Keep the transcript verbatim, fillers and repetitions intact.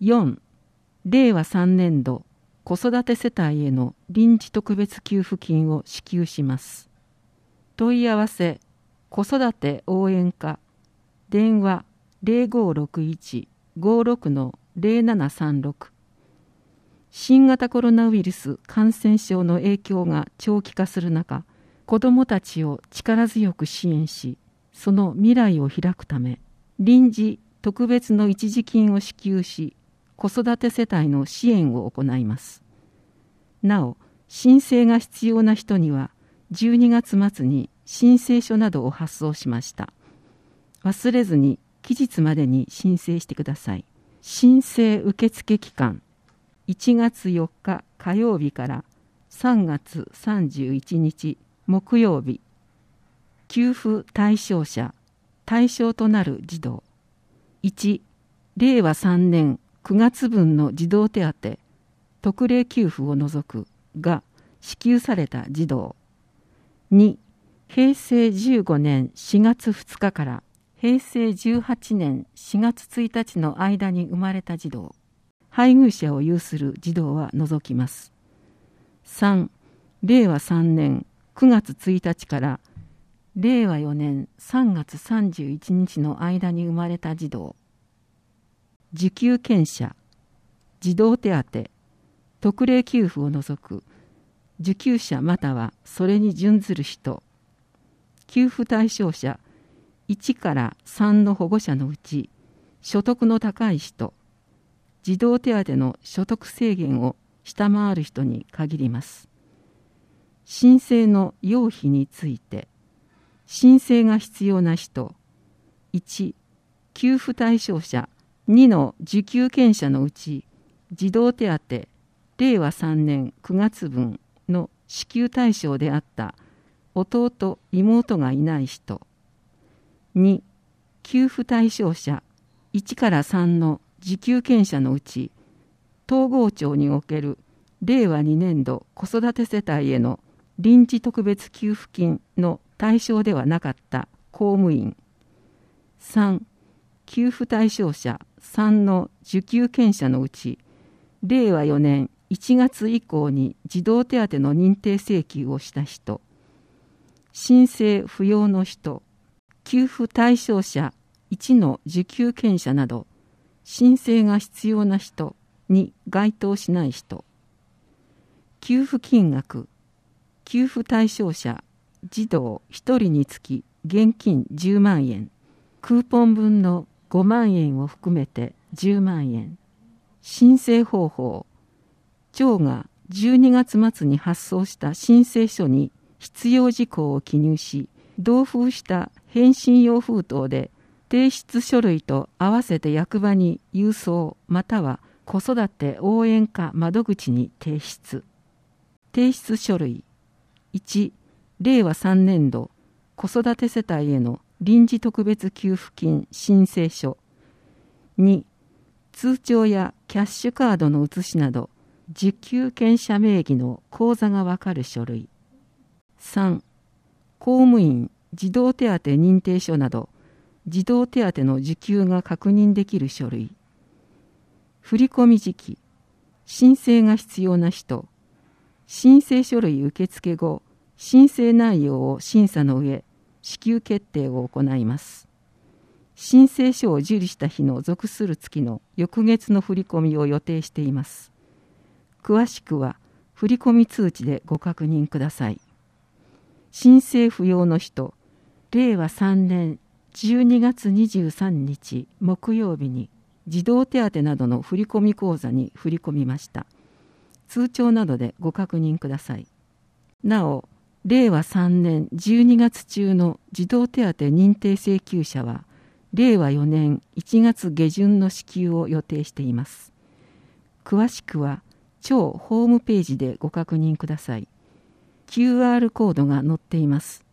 よん、れいわさんねんど子育て世帯への臨時特別給付金を支給します。問い合わせ子育て応援課、電話 ゼロごろくいち ごろく ゼロななさんろく。新型コロナウイルス感染症の影響が長期化する中、子どもたちを力強く支援し、その未来を開くため、臨時特別の一時金を支給し、子育て世帯の支援を行います。なお、申請が必要な人には、じゅうにがつ末に申請書などを発送しました。忘れずに期日までに申請してください。申請受付期間、いちがつよっか火曜日からさんがつさんじゅういちにち木曜日。給付対象者、対象となる児童。いち、れいわさんねんくがつぶんの児童手当、特例給付を除くが支給された児童。に、へいせいじゅうごねんしがつふつかからへいせいじゅうはちねんしがつついたちの間に生まれた児童。配偶者を有する児童は除きます。さん、れいわさんねんくがつついたちかられいわよねんさんがつさんじゅういちにちの間に生まれた児童。受給権者、児童手当、特例給付を除く受給者またはそれに準ずる人。給付対象者いちからさんの保護者のうち所得の高い人、児童手当の所得制限を下回る人に限ります。申請の要否について、申請が必要な人、いち、給付対象者、にの受給権者のうち、児童手当れいわさんねんくがつぶんの支給対象であった弟・妹がいない人。に、給付対象者いちからさんの受給権者のうち、東郷町におけるれいわにねんど子育て世帯への臨時特別給付金の対象ではなかった公務員。さん、給付対象者さんの受給権者のうち、れいわよねんいちがつ以降に児童手当の認定請求をした人。申請不要の人、給付対象者いちの受給権者など、申請が必要な人に該当しない人。給付金額、給付対象者児童ひとりにつき現金じゅうまんえん、クーポン分のごまんえんを含めてじゅうまんえん。申請方法、町がじゅうにがつ末に発送した申請書に必要事項を記入し、同封した返信用封筒で提出書類と合わせて役場に郵送または子育て応援課窓口に提出。提出書類、いち、れいわさんねんど子育て世帯への臨時特別給付金申請書。に、通帳やキャッシュカードの写しなど受給権者名義の口座がわかる書類。さん、公務員児童手当認定書など児童手当の受給が確認できる書類。振込時期、申請が必要な人、申請書類受付後、申請内容を審査の上、支給決定を行います。申請書を受理した日の属する月の翌月の振込を予定しています。詳しくは振込通知でご確認ください。申請不要の人、れいわさんねんじゅうにがつにじゅうさんにち木曜日に児童手当などの振込口座に振り込みました。通帳などでご確認ください。なお、れいわさんねんじゅうにがつ中の児童手当認定請求者は、れいわよねんいちがつげじゅんの支給を予定しています。詳しくは、町ホームページでご確認ください。キューアール コードが載っています。